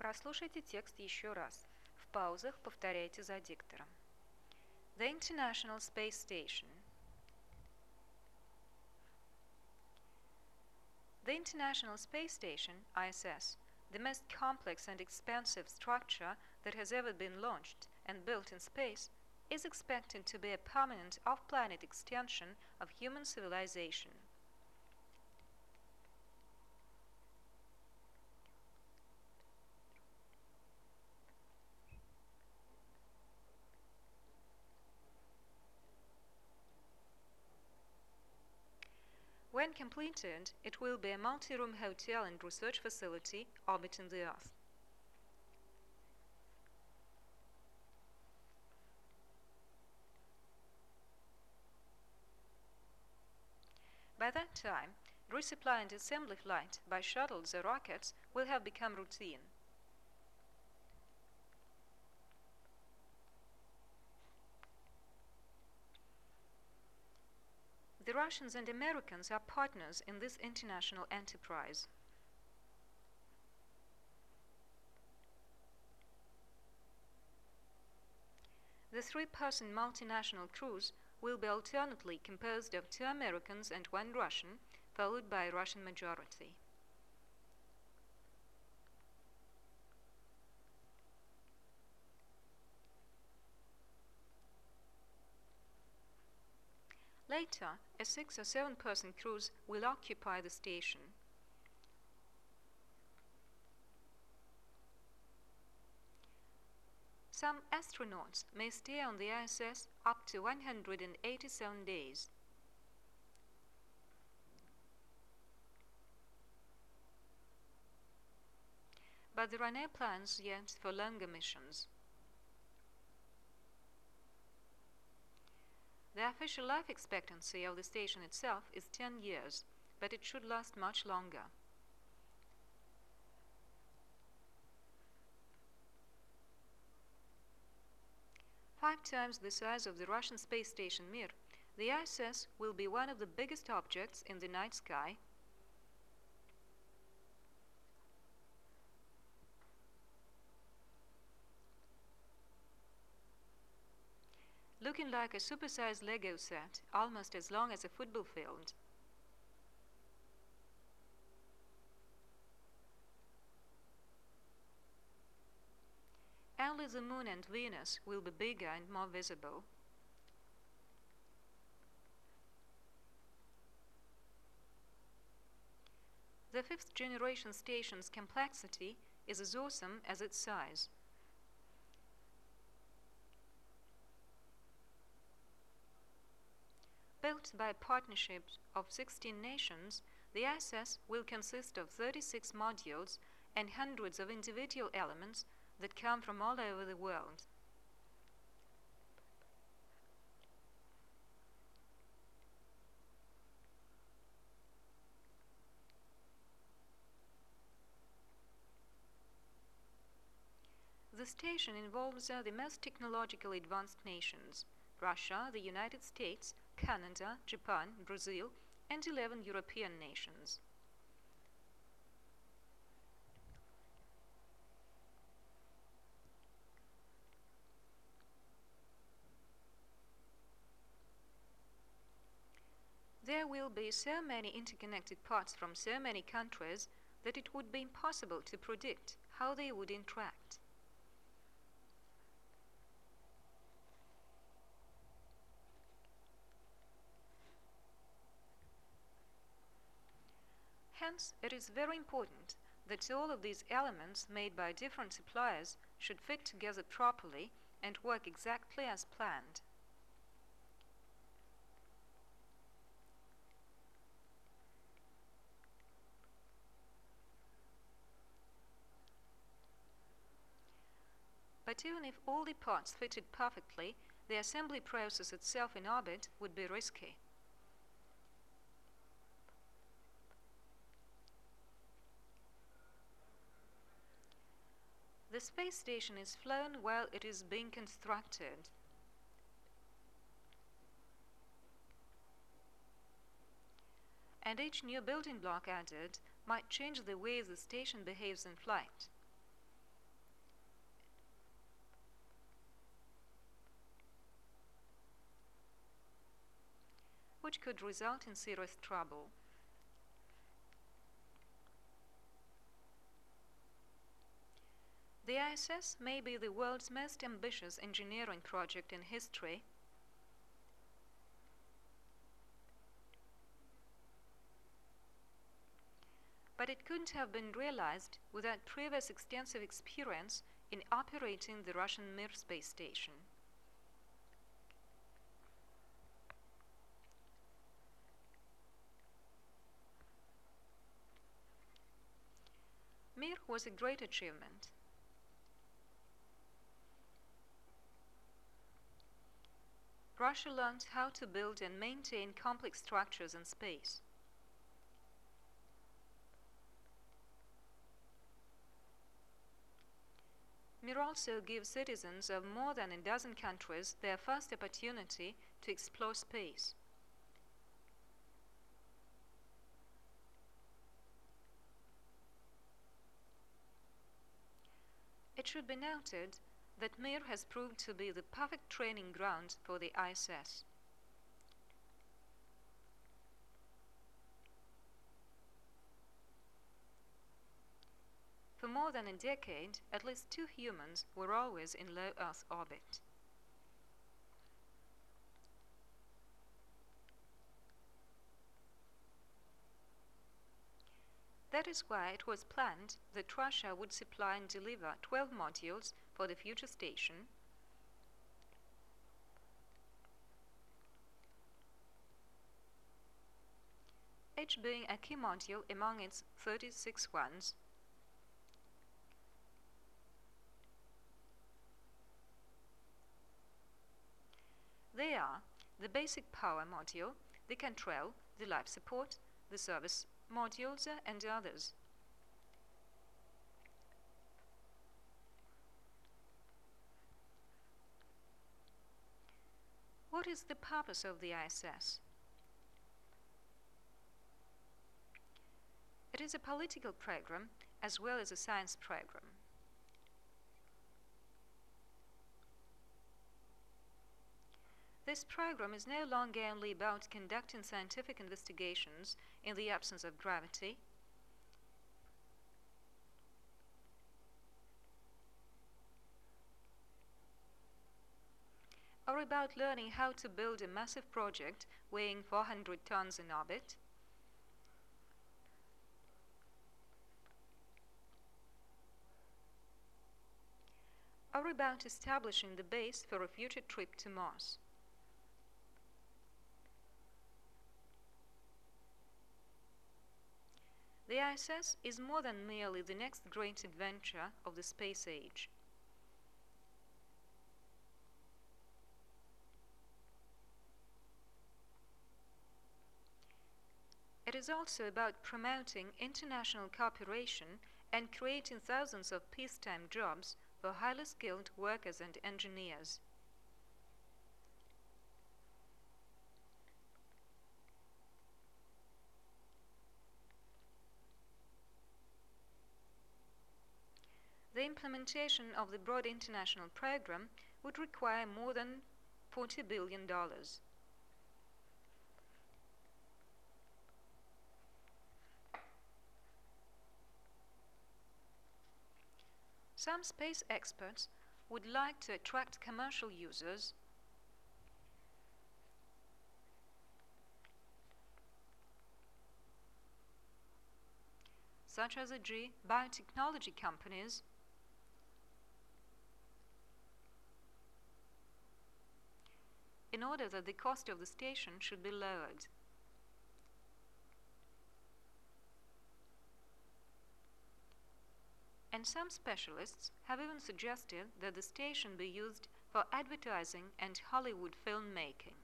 Прослушайте текст еще раз. В паузах повторяйте за диктором. The International Space Station. The International Space Station, ISS, the most complex and expensive structure that has ever been launched and built in space, is expected to be a permanent off-planet extension of human civilization. When completed, it will be a multi-room hotel and research facility orbiting the Earth. By that time, resupply and assembly flight by shuttles or rockets will have become routine. The Russians and Americans are partners in this international enterprise. The three-person multinational crews will be alternately composed of 2 Americans and 1 Russian, followed by a Russian majority. Later, a 6 or 7-person cruise will occupy the station. Some astronauts may stay on the ISS up to 187 days. But there are no plans yet for longer missions. The official life expectancy of the station itself is 10 years, but it should last much longer. Five times the size of the Russian space station Mir, the ISS will be one of the biggest objects in the night sky. Looking like a supersized Lego set, almost as long as a football field. Only the Moon and Venus will be bigger and more visible. The 5th generation station's complexity is as awesome as its size. Built by a partnership of 16 nations, the ISS will consist of 36 modules and hundreds of individual elements that come from all over the world. The station involves the most technologically advanced nations: Russia, the United States, Canada, Japan, Brazil, and 11 European nations. There will be so many interconnected parts from so many countries that it would be impossible to predict how they would interact. Hence, it is very important that all of these elements made by different suppliers should fit together properly and work exactly as planned. But even if all the parts fitted perfectly, the assembly process itself in orbit would be risky. The space station is flown while it is being constructed. And each new building block added might change the way the station behaves in flight. which could result in serious trouble. The ISS may be the world's most ambitious engineering project in history, but it couldn't have been realized without previous extensive experience in operating the Russian Mir space station. Mir was a great achievement. Russia learned how to build and maintain complex structures in space. Mir also gives citizens of more than a dozen countries their first opportunity to explore space. It should be noted that Mir has proved to be the perfect training ground for the ISS. For more than a decade, at least 2 humans were always in low Earth orbit. That is why it was planned that Russia would supply and deliver 12 modules for the future station, each being a key module among its 36 ones. They are the basic power module, the control, the life support, the service modules, and others. What is the purpose of the ISS? It is a political program as well as a science program. This program is no longer only about conducting scientific investigations in the absence of gravity, or about learning how to build a massive project weighing 400 tons in orbit, or about establishing the base for a future trip to Mars. The ISS is more than merely the next great adventure of the space age. It is also about promoting international cooperation and creating thousands of peacetime jobs for highly skilled workers and engineers. The implementation of the broad international program would require more than $40 billion. Some space experts would like to attract commercial users such as e.g. biotechnology companies, in order that the cost of the station should be lowered. And some specialists have even suggested that the station be used for advertising and Hollywood filmmaking.